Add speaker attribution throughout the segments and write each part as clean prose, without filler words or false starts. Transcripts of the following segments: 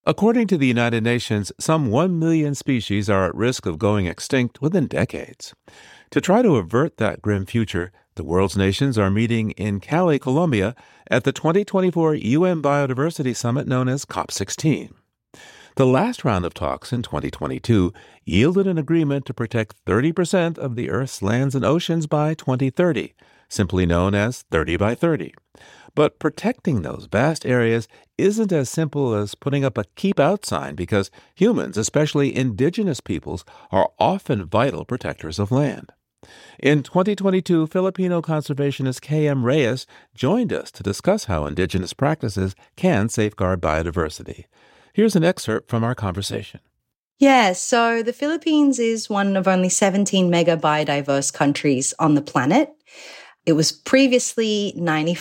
Speaker 1: According to the United Nations, some 1 million species are at risk of going extinct within decades. To try to avert that grim future, the world's nations are meeting in Cali, Colombia, at the 2024 UN Biodiversity Summit known as COP16. The last round of talks in 2022 yielded an agreement to protect 30% of the Earth's lands and oceans by 2030, simply known as 30 by 30. But protecting those vast areas isn't as simple as putting up a keep out sign because humans, especially indigenous peoples, are often vital protectors of land. In 2022, Filipino conservationist K.M. Reyes joined us to discuss how indigenous practices can safeguard biodiversity. Here's an excerpt from our conversation.
Speaker 2: Yeah, so the Philippines is one of only 17 mega biodiverse countries on the planet. It was previously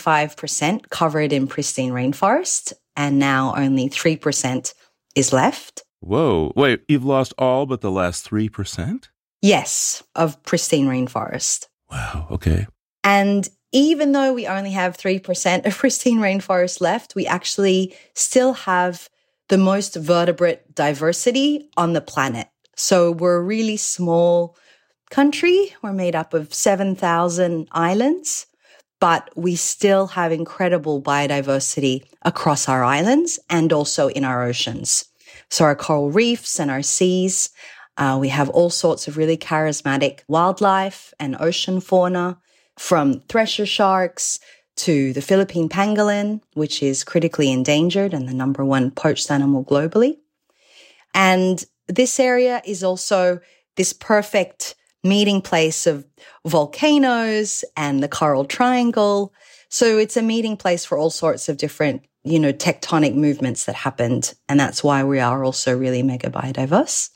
Speaker 2: 95% covered in pristine rainforest, and now only 3% is left.
Speaker 1: Whoa, wait, you've lost all but the last 3%?
Speaker 2: Yes, of pristine rainforest.
Speaker 1: Wow, okay.
Speaker 2: And even though we only have 3% of pristine rainforest left, we actually still have the most vertebrate diversity on the planet. So we're a really small country. We're made up of 7,000 islands, but we still have incredible biodiversity across our islands and also in our oceans. So our coral reefs and our seas, we have all sorts of really charismatic wildlife and ocean fauna, from thresher sharks to the Philippine pangolin, which is critically endangered and the number one poached animal globally. And this area is also this perfect meeting place of volcanoes and the Coral Triangle. So it's a meeting place for all sorts of different, tectonic movements that happened. And that's why we are also really mega biodiverse.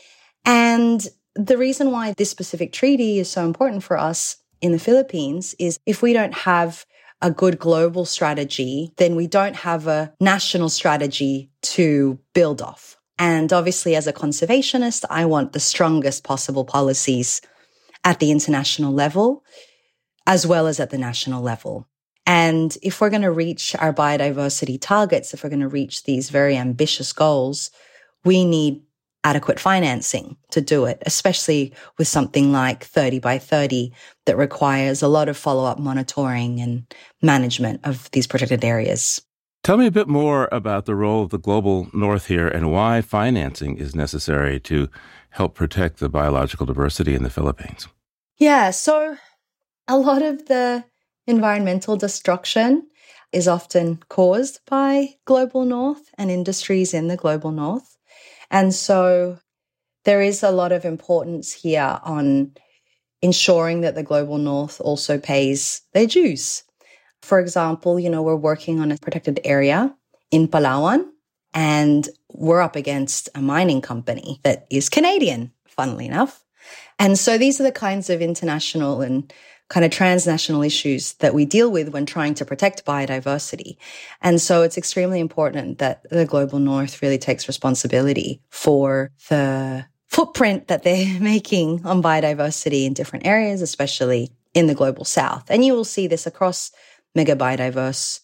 Speaker 2: And the reason why this specific treaty is so important for us in the Philippines is if we don't have a good global strategy, then we don't have a national strategy to build off. And obviously, as a conservationist, I want the strongest possible policies at the international level, as well as at the national level. And if we're going to reach our biodiversity targets, if we're going to reach these very ambitious goals, we need adequate financing to do it, especially with something like 30 by 30 that requires a lot of follow-up monitoring and management of these protected areas.
Speaker 1: Tell me a bit more about the role of the Global North here and why financing is necessary to help protect the biological diversity in the Philippines.
Speaker 2: Yeah, so a lot of the environmental destruction is often caused by Global North and industries in the Global North. And so there is a lot of importance here on ensuring that the Global North also pays their dues. For example, we're working on a protected area in Palawan, and we're up against a mining company that is Canadian, funnily enough. And so these are the kinds of international and kind of transnational issues that we deal with when trying to protect biodiversity. And so it's extremely important that the Global North really takes responsibility for the footprint that they're making on biodiversity in different areas, especially in the Global South. And you will see this across mega biodiverse,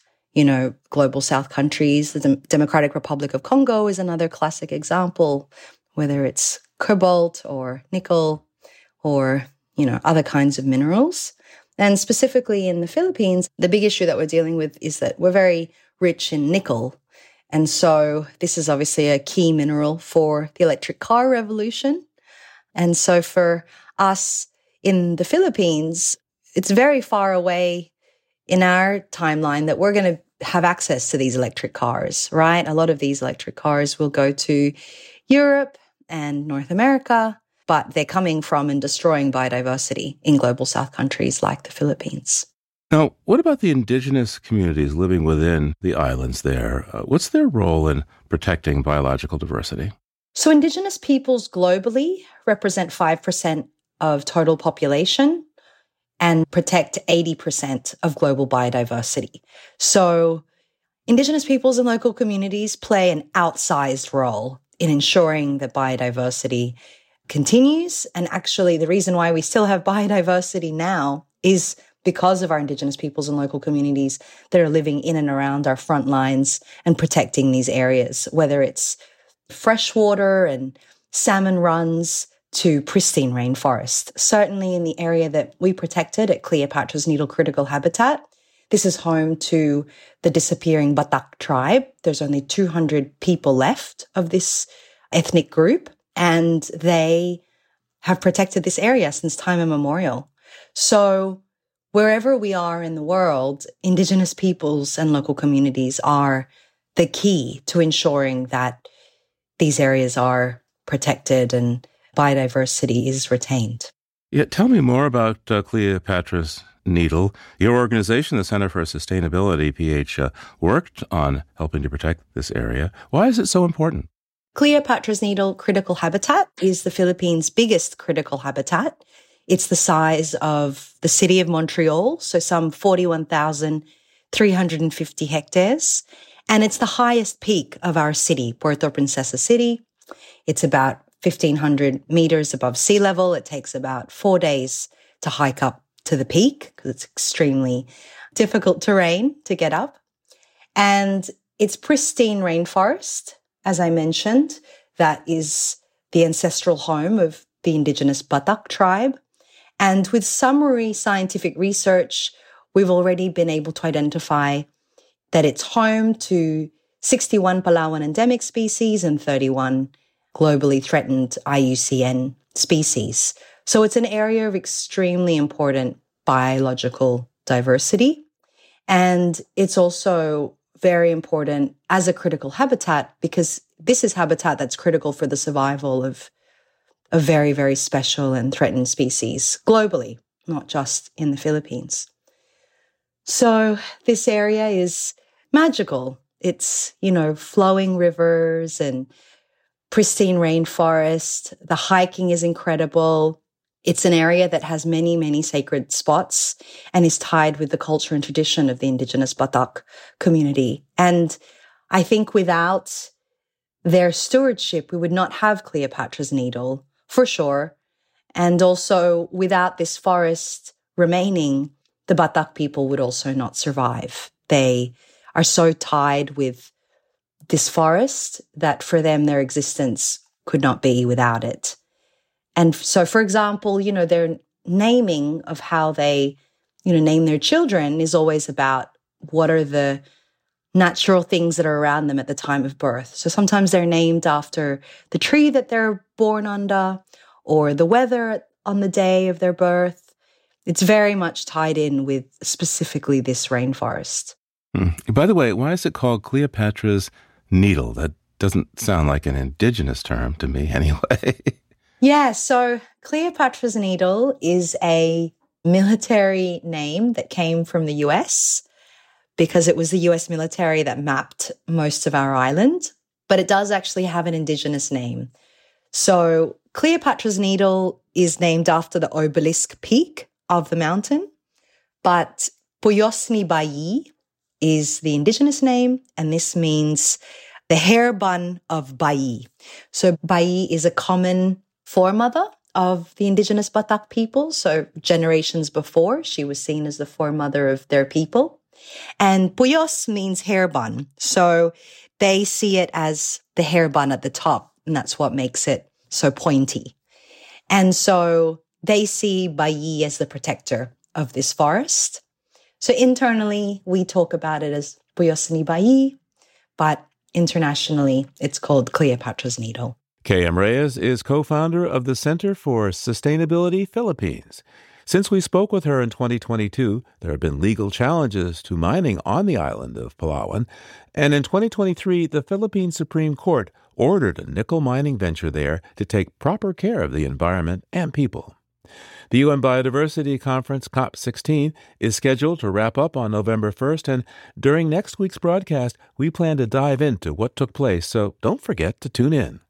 Speaker 2: Global South countries. The Democratic Republic of Congo is another classic example, whether it's cobalt or nickel or, other kinds of minerals. And specifically in the Philippines, the big issue that we're dealing with is that we're very rich in nickel. And so this is obviously a key mineral for the electric car revolution. And so for us in the Philippines, it's very far away in our timeline that we're going to have access to these electric cars, right? A lot of these electric cars will go to Europe and North America, but they're coming from and destroying biodiversity in Global South countries like the Philippines.
Speaker 1: Now, what about the indigenous communities living within the islands there? What's their role in protecting biological diversity?
Speaker 2: So indigenous peoples globally represent 5% of total population and protect 80% of global biodiversity. So indigenous peoples and local communities play an outsized role in ensuring that biodiversity continues. And actually, the reason why we still have biodiversity now is because of our Indigenous peoples and local communities that are living in and around our front lines and protecting these areas, whether it's freshwater and salmon runs to pristine rainforest. Certainly in the area that we protected at Cleopatra's Needle Critical Habitat, this is home to the disappearing Batak tribe. There's only 200 people left of this ethnic group, and they have protected this area since time immemorial. So wherever we are in the world, Indigenous peoples and local communities are the key to ensuring that these areas are protected and biodiversity is retained.
Speaker 1: Yeah, tell me more about Cleopatra's Needle. Your organization, the Center for Sustainability, PH, worked on helping to protect this area. Why is it so important?
Speaker 2: Cleopatra's Needle Critical Habitat is the Philippines' biggest critical habitat. It's the size of the city of Montreal, so some 41,350 hectares. And it's the highest peak of our city, Puerto Princesa City. It's about 1,500 meters above sea level. It takes about 4 days to hike up to the peak because it's extremely difficult terrain to get up. And it's pristine rainforest, as I mentioned, that is the ancestral home of the Indigenous Batak tribe. And with summary scientific research, we've already been able to identify that it's home to 61 Palawan endemic species and 31 globally threatened IUCN species. So it's an area of extremely important biological diversity. And it's also very important as a critical habitat because this is habitat that's critical for the survival of a very, very special and threatened species globally, not just in the Philippines. So this area is magical. It's, flowing rivers and pristine rainforest. The hiking is incredible. It's an area that has many, many sacred spots and is tied with the culture and tradition of the Indigenous Batak community. And I think without their stewardship, we would not have Cleopatra's Needle, for sure. And also without this forest remaining, the Batak people would also not survive. They are so tied with this forest that for them, their existence could not be without it. And so, for example, their naming of how they, name their children is always about what are the natural things that are around them at the time of birth. So sometimes they're named after the tree that they're born under or the weather on the day of their birth. It's very much tied in with specifically this rainforest.
Speaker 1: By the way, why is it called Cleopatra's Needle? That doesn't sound like an indigenous term to me anyway.
Speaker 2: Yeah, so Cleopatra's Needle is a military name that came from the US because it was the US military that mapped most of our island, but it does actually have an indigenous name. So Cleopatra's Needle is named after the obelisk peak of the mountain, but Puyosni Bayi is the indigenous name, and this means the hair bun of Bayi. So Bayi is a common foremother of the Indigenous Batak people. So generations before, she was seen as the foremother of their people. And Puyos means hair bun. So they see it as the hair bun at the top, and that's what makes it so pointy. And so they see Bayi as the protector of this forest. So internally, we talk about it as Puyosni Bayi, but internationally, it's called Cleopatra's Needle.
Speaker 1: K.M. Reyes is co-founder of the Center for Sustainability Philippines. Since we spoke with her in 2022, there have been legal challenges to mining on the island of Palawan, and in 2023, the Philippine Supreme Court ordered a nickel mining venture there to take proper care of the environment and people. The UN Biodiversity Conference, COP16, is scheduled to wrap up on November 1st, and during next week's broadcast, we plan to dive into what took place, so don't forget to tune in.